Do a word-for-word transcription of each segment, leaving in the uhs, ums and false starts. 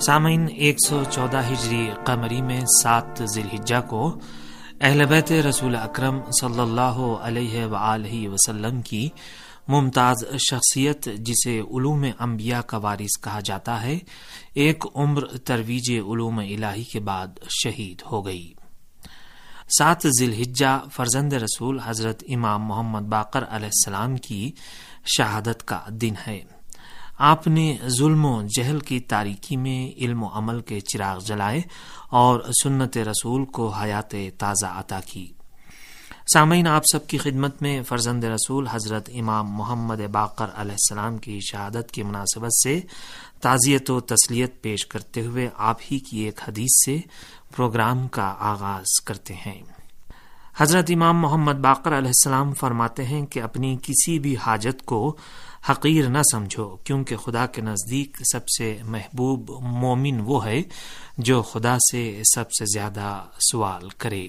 سامعین، ایک سو چودہ ہجری قمری میں سات ذی الحجہ کو اہل بیت رسول اکرم صلی اللہ علیہ وآلہ وسلم کی ممتاز شخصیت، جسے علوم انبیاء کا وارث کہا جاتا ہے، ایک عمر ترویج علوم الہی کے بعد شہید ہو گئی۔ سات ذی الحجہ فرزند رسول حضرت امام محمد باقر علیہ السلام کی شہادت کا دن ہے۔ آپ نے ظلم و جہل کی تاریکی میں علم و عمل کے چراغ جلائے اور سنت رسول کو حیات تازہ عطا کی۔ سامعین، آپ سب کی خدمت میں فرزند رسول حضرت امام محمد باقر علیہ السلام کی شہادت کی مناسبت سے تعزیت و تسلیت پیش کرتے ہوئے آپ ہی کی ایک حدیث سے پروگرام کا آغاز کرتے ہیں۔ حضرت امام محمد باقر علیہ السلام فرماتے ہیں کہ اپنی کسی بھی حاجت کو حقیر نہ سمجھو، کیونکہ خدا کے نزدیک سب سے محبوب مومن وہ ہے جو خدا سے سب سے زیادہ سوال کرے۔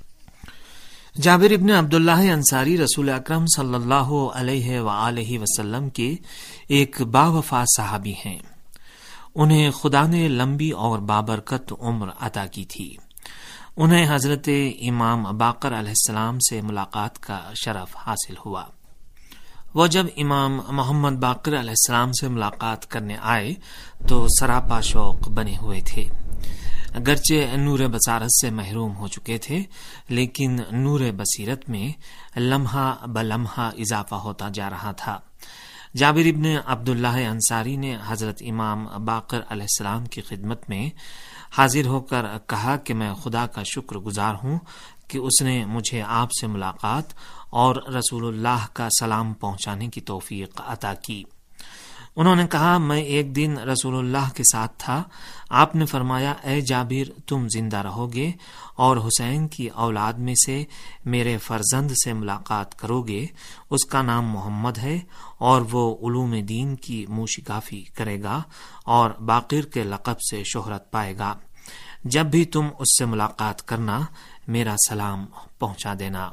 جابر ابن عبداللہ انصاری رسول اکرم صلی اللہ علیہ وآلہ وسلم کے ایک باوفا صحابی ہیں۔ انہیں خدا نے لمبی اور بابرکت عمر عطا کی تھی۔ انہیں حضرت امام باقر علیہ السلام سے ملاقات کا شرف حاصل ہوا۔ وہ جب امام محمد باقر علیہ السلام سے ملاقات کرنے آئے تو سراپا شوق بنے ہوئے تھے۔ اگرچہ نور بصارت سے محروم ہو چکے تھے، لیکن نور بصیرت میں لمحہ بلمحہ اضافہ ہوتا جا رہا تھا۔ جابر ابن عبداللہ انصاری نے حضرت امام باقر علیہ السلام کی خدمت میں حاضر ہو کر کہا کہ میں خدا کا شکر گزار ہوں کہ اس نے مجھے آپ سے ملاقات اور رسول اللہ کا سلام پہنچانے کی توفیق عطا کی۔ انہوں نے کہا، میں ایک دن رسول اللہ کے ساتھ تھا۔ آپ نے فرمایا، اے جابر، تم زندہ رہو گے اور حسین کی اولاد میں سے میرے فرزند سے ملاقات کرو گے۔ اس کا نام محمد ہے اور وہ علوم دین کی موشگافی کرے گا اور باقر کے لقب سے شہرت پائے گا۔ جب بھی تم اس سے ملاقات کرنا، میرا سلام پہنچا دینا۔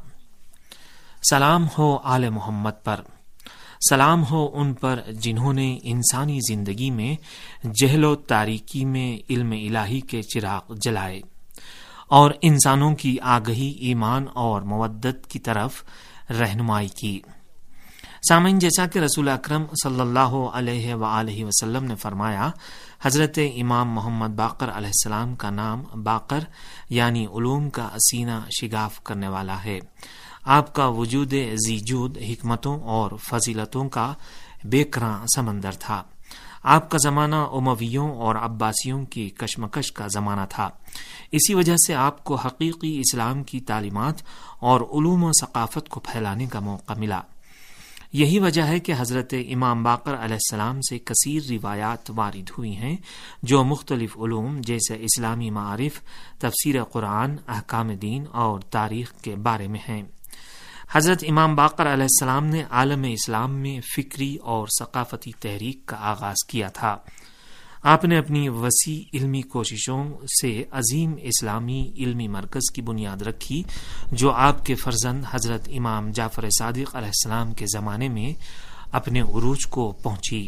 سلام ہو آل محمد پر، سلام ہو ان پر جنہوں نے انسانی زندگی میں جہل و تاریکی میں علم الہی کے چراغ جلائے اور انسانوں کی آگہی ایمان اور مودت کی طرف رہنمائی کی۔ سامعین، جیسا کہ رسول اکرم صلی اللہ علیہ وآلہ وسلم نے فرمایا، حضرت امام محمد باقر علیہ السلام کا نام باقر یعنی علوم کا سینہ شگاف کرنے والا ہے۔ آپ کا وجود ذی جود، حکمتوں اور فضیلتوں کا بے کراں سمندر تھا۔ آپ کا زمانہ امویوں اور عباسیوں کی کشمکش کا زمانہ تھا۔ اسی وجہ سے آپ کو حقیقی اسلام کی تعلیمات اور علوم و ثقافت کو پھیلانے کا موقع ملا۔ یہی وجہ ہے کہ حضرت امام باقر علیہ السلام سے کثیر روایات وارد ہوئی ہیں جو مختلف علوم جیسے اسلامی معارف، تفسیر قرآن، احکام دین اور تاریخ کے بارے میں ہیں۔ حضرت امام باقر علیہ السلام نے عالم اسلام میں فکری اور ثقافتی تحریک کا آغاز کیا تھا۔ آپ نے اپنی وسیع علمی کوششوں سے عظیم اسلامی علمی مرکز کی بنیاد رکھی جو آپ کے فرزند حضرت امام جعفر صادق علیہ السلام کے زمانے میں اپنے عروج کو پہنچی۔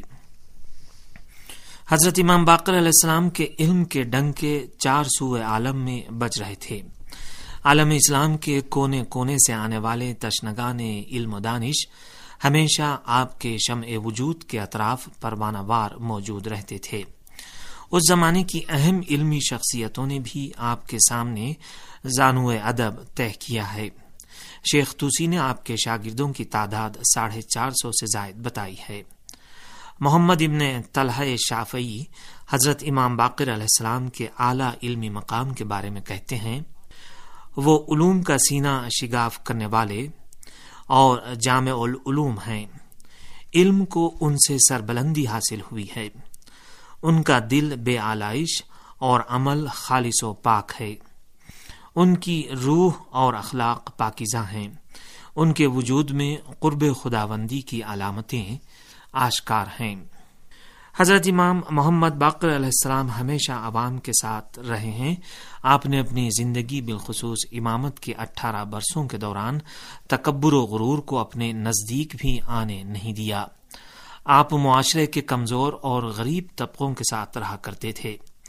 حضرت امام باقر علیہ السلام کے علم کے ڈنکے چار سوئے عالم میں بج رہے تھے۔ عالم اسلام کے کونے کونے سے آنے والے تشنگان علم و دانش ہمیشہ آپ کے شمع وجود کے اطراف پروانہ وار موجود رہتے تھے۔ اس زمانے کی اہم علمی شخصیتوں نے بھی آپ کے سامنے زانو ادب طے کیا ہے۔ شیخ طوسی نے آپ کے شاگردوں کی تعداد ساڑھے چار سو سے زائد بتائی ہے۔ محمد ابن طلحہ شافعی حضرت امام باقر علیہ السلام کے اعلیٰ علمی مقام کے بارے میں کہتے ہیں، وہ علوم کا سینہ شگاف کرنے والے اور جامع العلوم ہیں۔ علم کو ان سے سربلندی حاصل ہوئی ہے۔ ان کا دل بے آلائش اور عمل خالص و پاک ہے۔ ان کی روح اور اخلاق پاکیزہ ہیں۔ ان کے وجود میں قرب خداوندی کی علامتیں آشکار ہیں۔ حضرت امام محمد باقر علیہ السلام ہمیشہ عوام کے ساتھ رہے ہیں۔ آپ نے اپنی زندگی بالخصوص امامت کے اٹھارہ برسوں کے دوران تکبر و غرور کو اپنے نزدیک بھی آنے نہیں دیا۔ آپ معاشرے کے کمزور اور غریب طبقوں کے ساتھ رہا کرتے تھے۔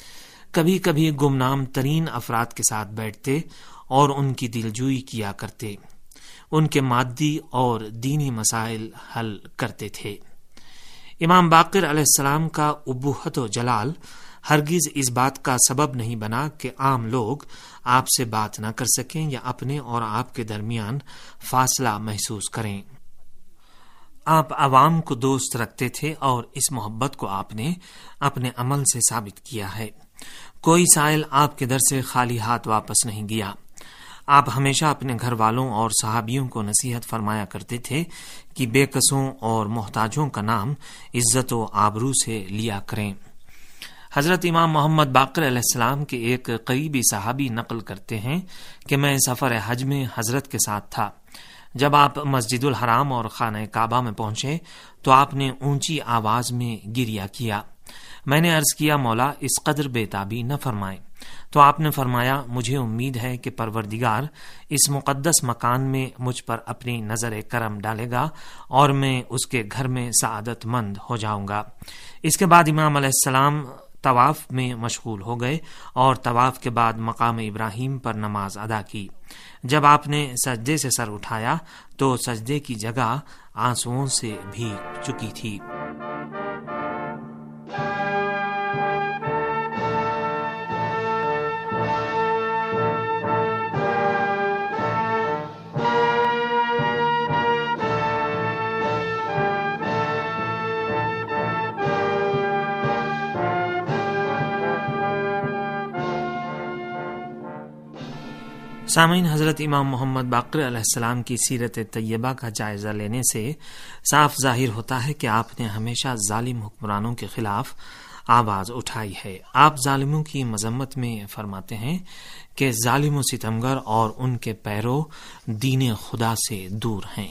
کبھی کبھی گمنام ترین افراد کے ساتھ بیٹھتے اور ان کی دلجوئی کیا کرتے، ان کے مادی اور دینی مسائل حل کرتے تھے۔ امام باقر علیہ السلام کا ابوت و جلال ہرگز اس بات کا سبب نہیں بنا کہ عام لوگ آپ سے بات نہ کر سکیں یا اپنے اور آپ کے درمیان فاصلہ محسوس کریں۔ آپ عوام کو دوست رکھتے تھے اور اس محبت کو آپ نے اپنے عمل سے ثابت کیا ہے۔ کوئی سائل آپ کے در سے خالی ہاتھ واپس نہیں گیا۔ آپ ہمیشہ اپنے گھر والوں اور صحابیوں کو نصیحت فرمایا کرتے تھے کہ بے کسوں اور محتاجوں کا نام عزت و آبرو سے لیا کریں۔ حضرت امام محمد باقر علیہ السلام کے ایک قریبی صحابی نقل کرتے ہیں کہ میں سفر حج میں حضرت کے ساتھ تھا۔ جب آپ مسجد الحرام اور خانہ کعبہ میں پہنچے تو آپ نے اونچی آواز میں گریہ کیا۔ میں نے عرض کیا مولا اس قدر بے تابی نہ فرمائیں، تو آپ نے فرمایا مجھے امید ہے کہ پروردگار اس مقدس مکان میں مجھ پر اپنی نظر کرم ڈالے گا اور میں اس کے گھر میں سعادت مند ہو جاؤں گا۔ اس کے بعد امام علیہ السلام طواف میں مشغول ہو گئے اور طواف کے بعد مقام ابراہیم پر نماز ادا کی۔ جب آپ نے سجدے سے سر اٹھایا تو سجدے کی جگہ آنسوؤں سے بھیگ چکی تھی۔ سامعین، حضرت امام محمد باقر علیہ السلام کی سیرت طیبہ کا جائزہ لینے سے صاف ظاہر ہوتا ہے کہ آپ نے ہمیشہ ظالم حکمرانوں کے خلاف آواز اٹھائی ہے۔ آپ ظالموں کی مذمت میں فرماتے ہیں کہ ظالم و ستمگر اور ان کے پیرو دین خدا سے دور ہیں۔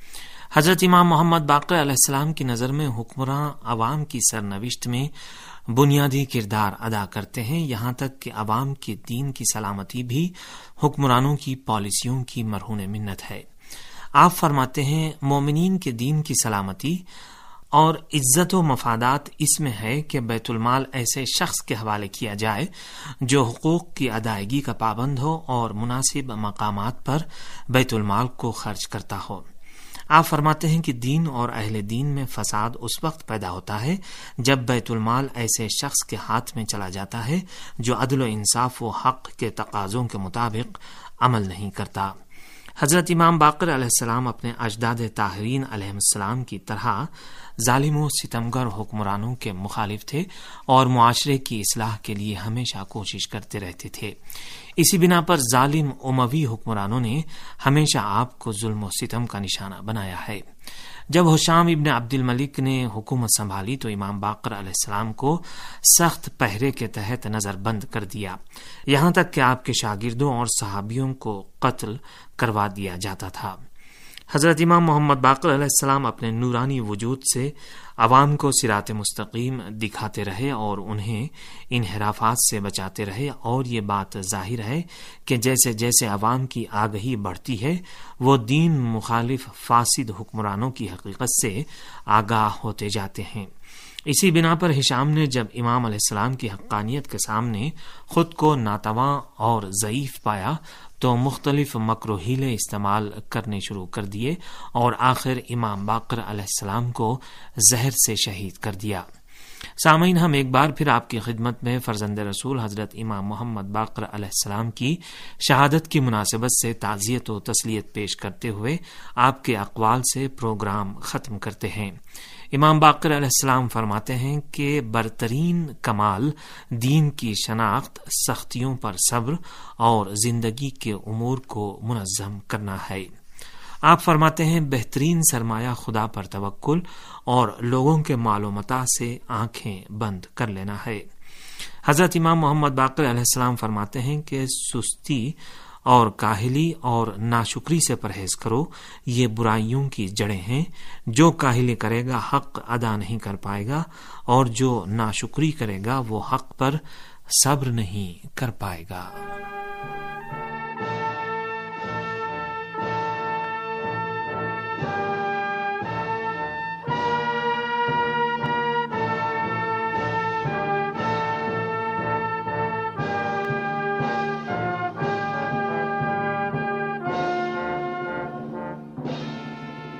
حضرت امام محمد باقر علیہ السلام کی نظر میں حکمراں عوام کی سرنوشت میں بنیادی کردار ادا کرتے ہیں، یہاں تک کہ عوام کے دین کی سلامتی بھی حکمرانوں کی پالیسیوں کی مرہون منت ہے۔ آپ فرماتے ہیں مومنین کے دین کی سلامتی اور عزت و مفادات اس میں ہے کہ بیت المال ایسے شخص کے حوالے کیا جائے جو حقوق کی ادائیگی کا پابند ہو اور مناسب مقامات پر بیت المال کو خرچ کرتا ہو۔ آپ فرماتے ہیں کہ دین اور اہل دین میں فساد اس وقت پیدا ہوتا ہے جب بیت المال ایسے شخص کے ہاتھ میں چلا جاتا ہے جو عدل و انصاف و حق کے تقاضوں کے مطابق عمل نہیں کرتا۔ حضرت امام باقر علیہ السلام اپنے اجداد طاہرین علیہ السلام کی طرح ظالم و ستمگر حکمرانوں کے مخالف تھے اور معاشرے کی اصلاح کے لیے ہمیشہ کوشش کرتے رہتے تھے۔ اسی بنا پر ظالم اموی حکمرانوں نے ہمیشہ آپ کو ظلم و ستم کا نشانہ بنایا ہے۔ جب حشام ابن عبد الملک نے حکومت سنبھالی تو امام باقر علیہ السلام کو سخت پہرے کے تحت نظر بند کر دیا، یہاں تک کہ آپ کے شاگردوں اور صحابیوں کو قتل کروا دیا جاتا تھا۔ حضرت امام محمد باقر علیہ السلام اپنے نورانی وجود سے عوام کو صراط مستقیم دکھاتے رہے اور انہیں انحرافات سے بچاتے رہے، اور یہ بات ظاہر ہے کہ جیسے جیسے عوام کی آگہی بڑھتی ہے وہ دین مخالف فاسد حکمرانوں کی حقیقت سے آگاہ ہوتے جاتے ہیں۔ اسی بنا پر ہشام نے جب امام علیہ السلام کی حقانیت کے سامنے خود کو ناتواں اور ضعیف پایا تو مختلف مکر و حیلے استعمال کرنے شروع کر دیے اور آخر امام باقر علیہ السلام کو زہر سے شہید کر دیا۔ سامعین، ہم ایک بار پھر آپ کی خدمت میں فرزند رسول حضرت امام محمد باقر علیہ السلام کی شہادت کی مناسبت سے تعزیت و تسلیت پیش کرتے ہوئے آپ کے اقوال سے پروگرام ختم کرتے ہیں۔ امام باقر علیہ السلام فرماتے ہیں کہ برترین کمال دین کی شناخت، سختیوں پر صبر اور زندگی کے امور کو منظم کرنا ہے۔ آپ فرماتے ہیں بہترین سرمایہ خدا پر توکل اور لوگوں کے مال و متاع سے آنکھیں بند کر لینا ہے۔ حضرت امام محمد باقر علیہ السلام فرماتے ہیں کہ سستی اور کاہلی اور ناشکری سے پرہیز کرو، یہ برائیوں کی جڑیں ہیں۔ جو کاہلی کرے گا حق ادا نہیں کر پائے گا، اور جو ناشکری کرے گا وہ حق پر صبر نہیں کر پائے گا۔